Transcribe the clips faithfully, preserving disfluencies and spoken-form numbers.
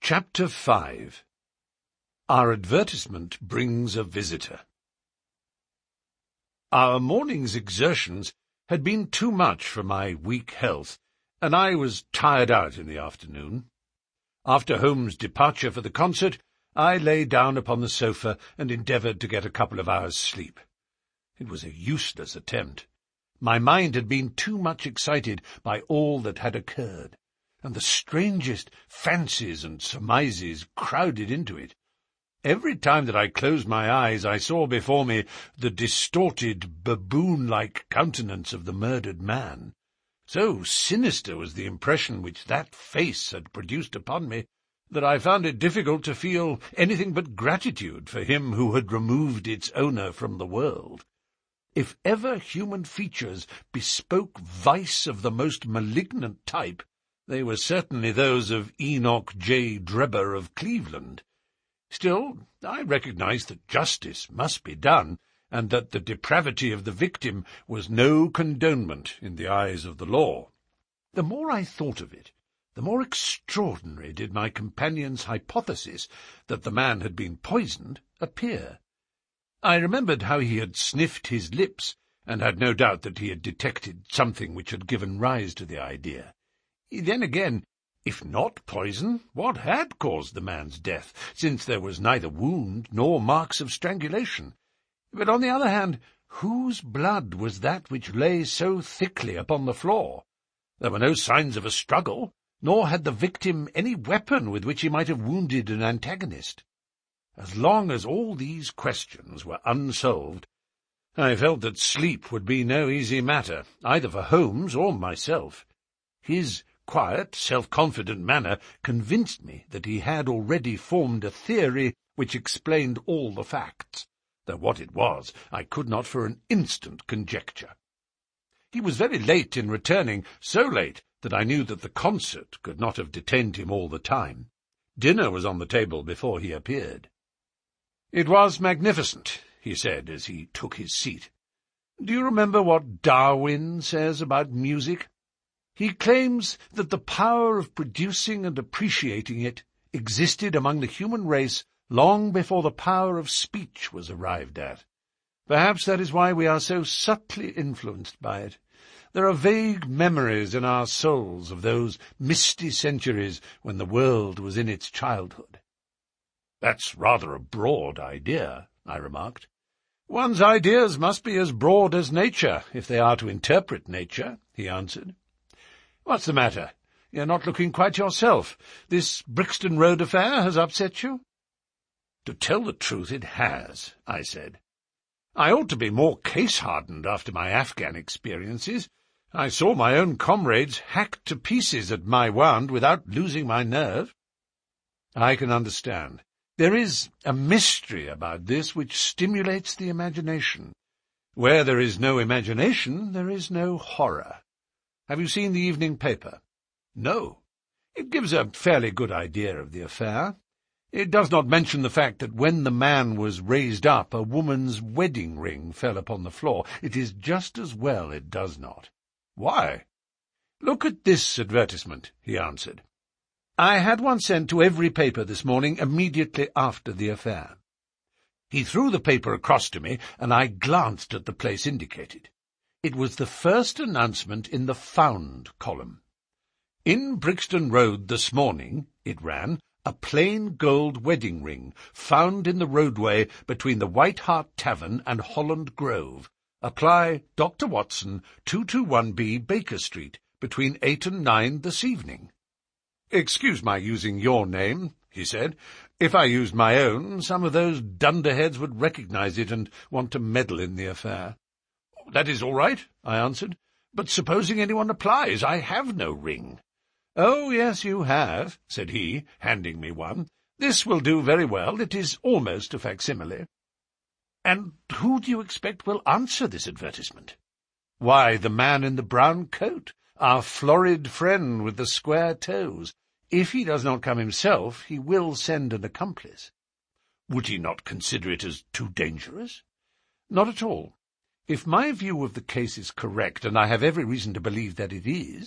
Chapter five. Our advertisement brings a visitor. Our morning's exertions had been too much for my weak health, and I was tired out in the afternoon. After Holmes' departure for the concert, I lay down upon the sofa and endeavoured to get a couple of hours' sleep. It was a useless attempt. My mind had been too much excited by all that had occurred, and the strangest fancies and surmises crowded into it. Every time that I closed my eyes, I saw before me the distorted, baboon-like countenance of the murdered man. So sinister was the impression which that face had produced upon me, that I found it difficult to feel anything but gratitude for him who had removed its owner from the world. If ever human features bespoke vice of the most malignant type, they were certainly those of Enoch J. Drebber of Cleveland. Still, I recognized that justice must be done, and that the depravity of the victim was no condonement in the eyes of the law. The more I thought of it, the more extraordinary did my companion's hypothesis that the man had been poisoned appear. I remembered how he had sniffed his lips, and had no doubt that he had detected something which had given rise to the idea. Then again, if not poison, what had caused the man's death, since there was neither wound nor marks of strangulation? But on the other hand, whose blood was that which lay so thickly upon the floor? There were no signs of a struggle, nor had the victim any weapon with which he might have wounded an antagonist. As long as all these questions were unsolved, I felt that sleep would be no easy matter, either for Holmes or myself. His quiet, self-confident manner convinced me that he had already formed a theory which explained all the facts, though what it was I could not for an instant conjecture. He was very late in returning, so late that I knew that the concert could not have detained him all the time. Dinner was on the table before he appeared. "It was magnificent," he said as he took his seat. "Do you remember what Darwin says about music? He claims that the power of producing and appreciating it existed among the human race long before the power of speech was arrived at. Perhaps that is why we are so subtly influenced by it. There are vague memories in our souls of those misty centuries when the world was in its childhood." "That's rather a broad idea," I remarked. "One's ideas must be as broad as nature, if they are to interpret nature," he answered. "What's the matter? You're not looking quite yourself. This Brixton Road affair has upset you?" "To tell the truth, it has," I said. "I ought to be more case-hardened after my Afghan experiences. I saw my own comrades hacked to pieces at Maiwand without losing my nerve." "I can understand. There is a mystery about this which stimulates the imagination. Where there is no imagination, there is no horror. Have you seen the evening paper?" "No." "It gives a fairly good idea of the affair. It does not mention the fact that when the man was raised up, a woman's wedding ring fell upon the floor. It is just as well it does not." "Why?" "Look at this advertisement," he answered. "I had one sent to every paper this morning immediately after the affair." He threw the paper across to me, and I glanced at the place indicated. It was the first announcement in the Found column. "In Brixton Road this morning," it ran, "a plain gold wedding ring found in the roadway between the White Hart Tavern and Holland Grove. Apply Doctor Watson, two twenty-one B Baker Street, between eight and nine this evening." "Excuse my using your name," he said. "If I used my own, some of those dunderheads would recognize it and want to meddle in the affair." "That is all right," I answered. "But supposing anyone applies, I have no ring." "Oh, yes, you have," said he, handing me one. "This will do very well. It is almost a facsimile." "And who do you expect will answer this advertisement?" "Why, the man in the brown coat, our florid friend with the square toes. If he does not come himself, he will send an accomplice." "Would he not consider it as too dangerous?" "Not at all. If my view of the case is correct, and I have every reason to believe that it is,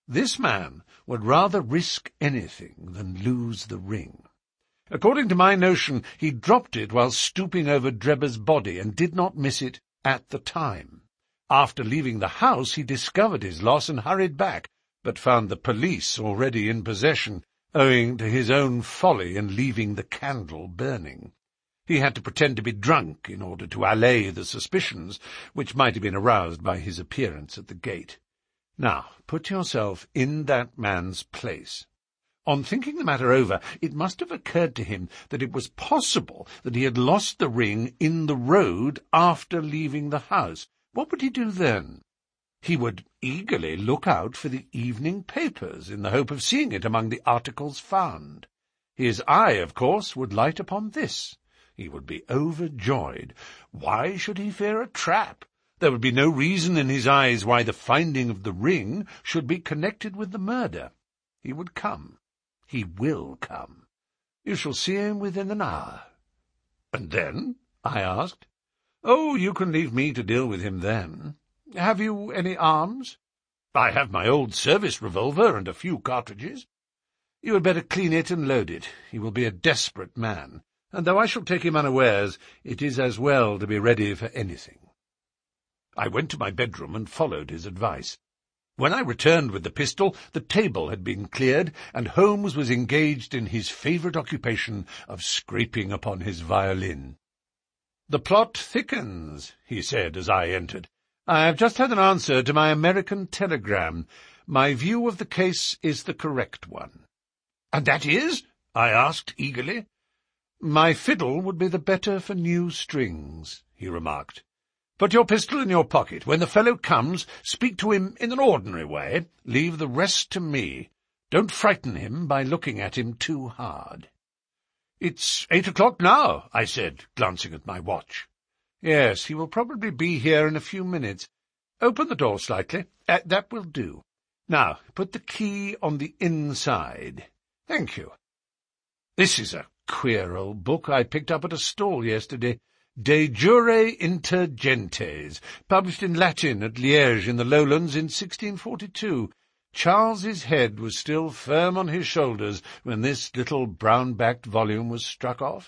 This man would rather risk anything than lose the ring. According to my notion, he dropped it while stooping over Drebber's body and did not miss it at the time. After leaving the house, he discovered his loss and hurried back, but found the police already in possession, owing to his own folly in leaving the candle burning. He had to pretend to be drunk in order to allay the suspicions which might have been aroused by his appearance at the gate. Now, put yourself in that man's place. On thinking the matter over, it must have occurred to him that it was possible that he had lost the ring in the road after leaving the house. What would he do then? He would eagerly look out for the evening papers in the hope of seeing it among the articles found. His eye, of course, would light upon this. He would be overjoyed. Why should he fear a trap? There would be no reason in his eyes why the finding of the ring should be connected with the murder. He would come. He will come. You shall see him within an hour. And then? I asked. Oh, you can leave me to deal with him then. Have you any arms? I have my old service revolver and a few cartridges. You had better clean it and load it. He will be a desperate man, and though I shall take him unawares, it is as well to be ready for anything. I went to my bedroom and followed his advice. When I returned with the pistol, the table had been cleared, and Holmes was engaged in his favourite occupation of scraping upon his violin. "The plot thickens," he said as I entered. "I have just had an answer to my American telegram. My view of the case is the correct one." "And that is?" I asked eagerly. "My fiddle would be the better for new strings," he remarked. "Put your pistol in your pocket. When the fellow comes, speak to him in an ordinary way. Leave the rest to me. Don't frighten him by looking at him too hard." "It's eight o'clock now," I said, glancing at my watch. "Yes, he will probably be here in a few minutes. Open the door slightly. Uh, that will do. Now, put the key on the inside. Thank you. This is a queer old book I picked up at a stall yesterday. De Jure Inter Gentes, published in Latin at Liège in the Lowlands in sixteen forty-two. Charles's head was still firm on his shoulders when this little brown-backed volume was struck off.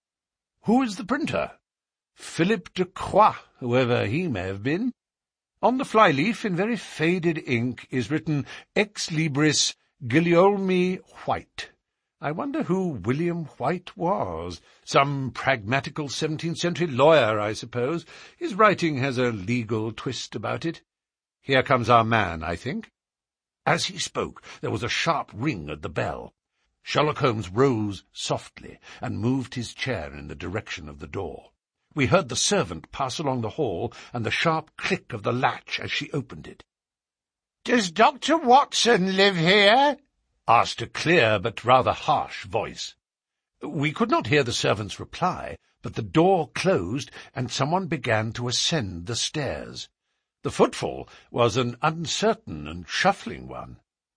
Who is the printer? Philippe de Croix, whoever he may have been. On the flyleaf, in very faded ink, is written Ex Libris Guillaume White. I wonder who William White was. Some pragmatical seventeenth-century lawyer, I suppose. His writing has a legal twist about it. Here comes our man, I think. As he spoke, there was a sharp ring at the bell. Sherlock Holmes rose softly and moved his chair in the direction of the door. We heard the servant pass along the hall and the sharp click of the latch as she opened it. "Does Doctor Watson live here?" asked a clear but rather harsh voice. We could not hear the servant's reply, but the door closed and someone began to ascend the stairs. The footfall was an uncertain and shuffling one.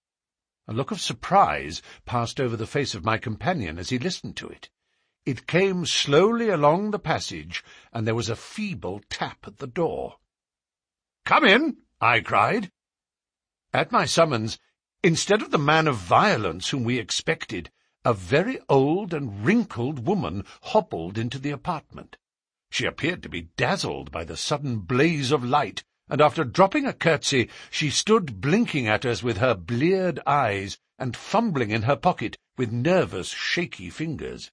A look of surprise passed over the face of my companion as he listened to it. It came slowly along the passage, and there was a feeble tap at the door. "Come in," I cried. At my summons, instead of the man of violence whom we expected, a very old and wrinkled woman hobbled into the apartment. She appeared to be dazzled by the sudden blaze of light, and after dropping a curtsy, she stood blinking at us with her bleared eyes and fumbling in her pocket with nervous, shaky fingers.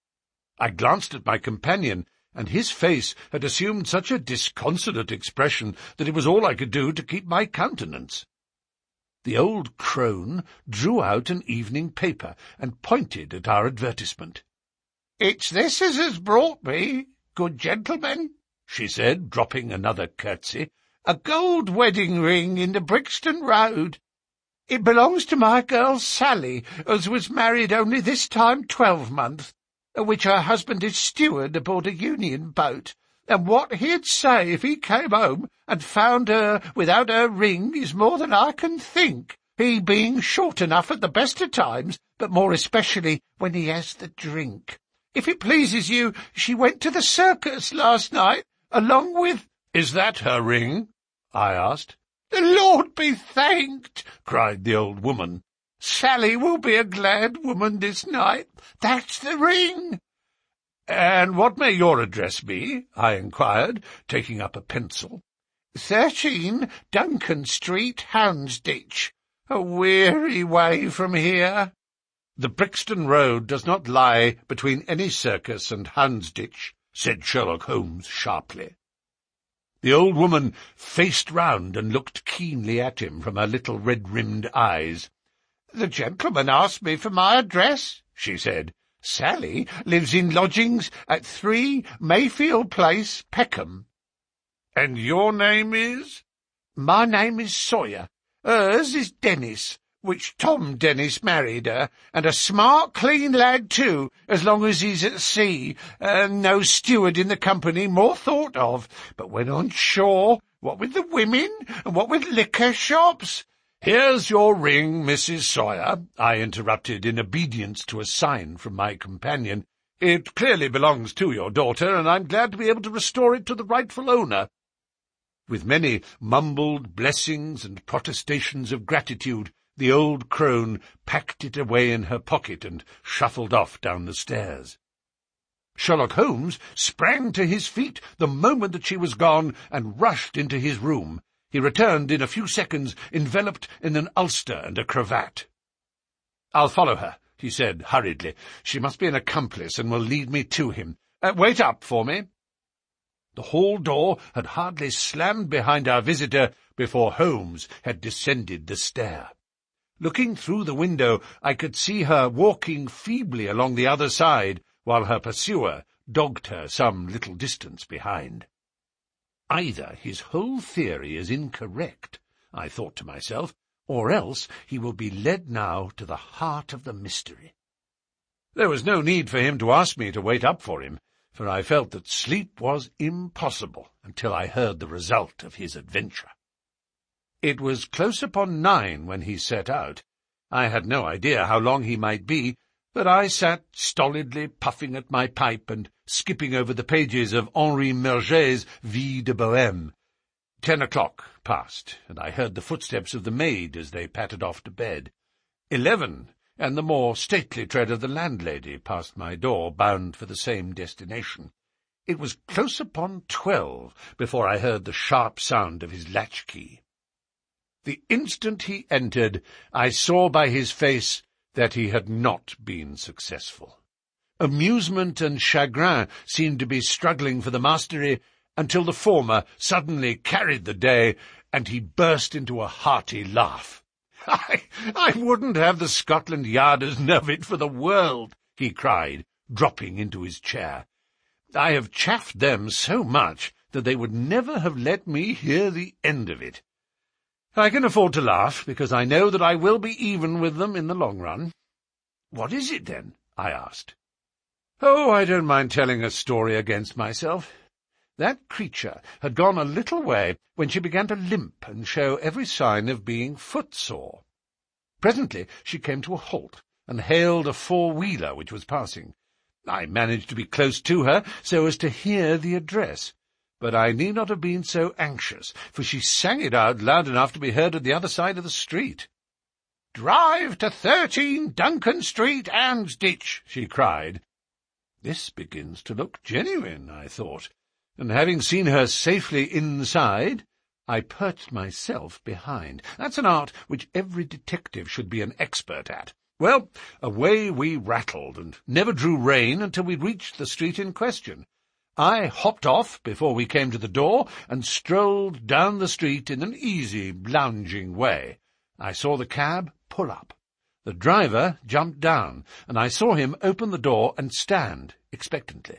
I glanced at my companion, and his face had assumed such a disconsolate expression that it was all I could do to keep my countenance. The old crone drew out an evening paper and pointed at our advertisement. "It's this as has brought me, good gentlemen," she said, dropping another curtsy. "A gold wedding ring in the Brixton Road. It belongs to my girl Sally, as was married only this time twelvemonth, which her husband is steward aboard a Union boat, and what he'd say if he came home and found her without her ring is more than I can think, he being short enough at the best of times, but more especially when he has the drink. If it pleases you, she went to the circus last night, along with—" "Is that her ring?" I asked. "The Lord be thanked!" cried the old woman. "Sally will be a glad woman this night. That's the ring." "And what may your address be?" I inquired, taking up a pencil. "Thirteen Duncan Street, Houndsditch. A weary way from here." "The Brixton Road does not lie between any circus and Houndsditch," said Sherlock Holmes sharply. The old woman faced round and looked keenly at him from her little red-rimmed eyes. "The gentleman asked me for my address," she said. "Sally lives in lodgings at three Mayfield Place, Peckham." "And your name is?" "My name is Sawyer. Hers is Dennis, which Tom Dennis married her, and a smart, clean lad, too, as long as he's at sea, and no steward in the company more thought of. But when on shore, what with the women, and what with liquor shops—" "Here's your ring, Missus Sawyer," I interrupted in obedience to a sign from my companion. "It clearly belongs to your daughter, and I'm glad to be able to restore it to the rightful owner." With many mumbled blessings and protestations of gratitude, the old crone packed it away in her pocket and shuffled off down the stairs. Sherlock Holmes sprang to his feet the moment that she was gone and rushed into his room. He returned in a few seconds, enveloped in an ulster and a cravat. "I'll follow her," he said hurriedly. "She must be an accomplice and will lead me to him. Uh, wait up for me." The hall door had hardly slammed behind our visitor before Holmes had descended the stair. Looking through the window, I could see her walking feebly along the other side, while her pursuer dogged her some little distance behind. Either his whole theory is incorrect, I thought to myself, or else he will be led now to the heart of the mystery. There was no need for him to ask me to wait up for him, for I felt that sleep was impossible until I heard the result of his adventure. It was close upon nine when he set out. I had no idea how long he might be, but I sat stolidly puffing at my pipe and skipping over the pages of Henri Murger's Vie de Bohème. Ten o'clock passed, and I heard the footsteps of the maid as they pattered off to bed. Eleven, and the more stately tread of the landlady passed my door, bound for the same destination. It was close upon twelve before I heard the sharp sound of his latchkey. The instant he entered, I saw by his face that he had not been successful. Amusement and chagrin seemed to be struggling for the mastery, until the former suddenly carried the day, and he burst into a hearty laugh. I, I wouldn't have the Scotland Yarders know it for the world," he cried, dropping into his chair. "I have chaffed them so much that they would never have let me hear the end of it. I can afford to laugh, because I know that I will be even with them in the long run." "What is it, then?" I asked. "Oh, I don't mind telling a story against myself. That creature had gone a little way when she began to limp and show every sign of being footsore. Presently she came to a halt and hailed a four-wheeler which was passing. I managed to be close to her so as to hear the address, but I need not have been so anxious, for she sang it out loud enough to be heard at the other side of the street. "Drive to thirteen Duncan Street, Houndsditch," she cried. This begins to look genuine, I thought, and having seen her safely inside, I perched myself behind. That's an art which every detective should be an expert at. Well, away we rattled, and never drew rein until we reached the street in question. I hopped off before we came to the door, and strolled down the street in an easy, lounging way. I saw the cab pull up. The driver jumped down, and I saw him open the door and stand expectantly.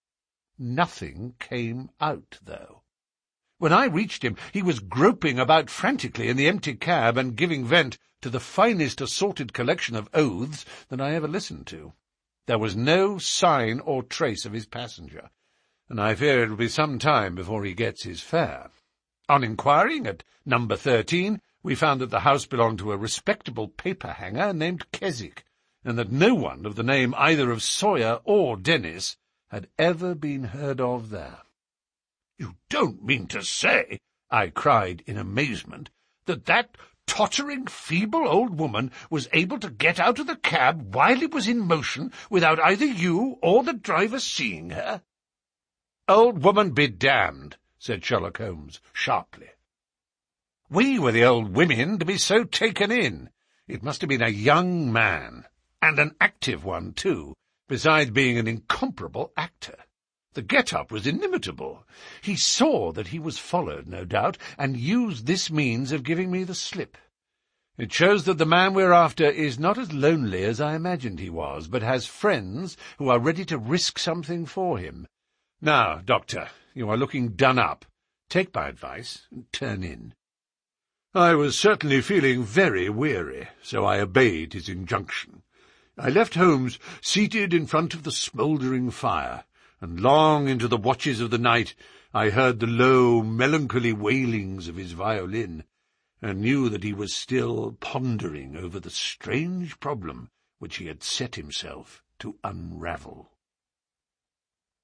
Nothing came out, though. When I reached him, he was groping about frantically in the empty cab and giving vent to the finest assorted collection of oaths that I ever listened to. There was no sign or trace of his passenger, and I fear it will be some time before he gets his fare. On inquiring at number thirteen, we found that the house belonged to a respectable paper-hanger named Keswick, and that no one of the name either of Sawyer or Dennis had ever been heard of there. "You don't mean to say," I cried in amazement, that that tottering, feeble old woman was able to get out of the cab while it was in motion without either you or the driver seeing her?" "Old woman be damned," said Sherlock Holmes sharply. "We were the old women to be so taken in. It must have been a young man, and an active one, too, besides being an incomparable actor. The get-up was inimitable. He saw that he was followed, no doubt, and used this means of giving me the slip. It shows that the man we're after is not as lonely as I imagined he was, but has friends who are ready to risk something for him. Now, Doctor, you are looking done up. Take my advice and turn in." I was certainly feeling very weary, so I obeyed his injunction. I left Holmes seated in front of the smouldering fire, and long into the watches of the night I heard the low, melancholy wailings of his violin, and knew that he was still pondering over the strange problem which he had set himself to unravel.